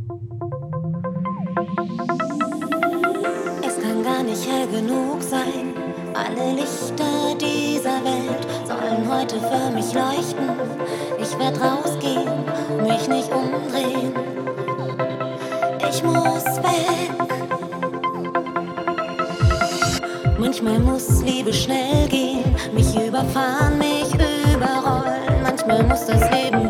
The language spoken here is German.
Es kann gar nicht hell genug sein. Alle Lichter dieser Welt sollen heute für mich leuchten. Ich werd rausgehen, mich nicht umdrehen. Ich muss weg. Manchmal muss Liebe schnell gehen, mich überfahren, mich überrollen. Manchmal muss das Leben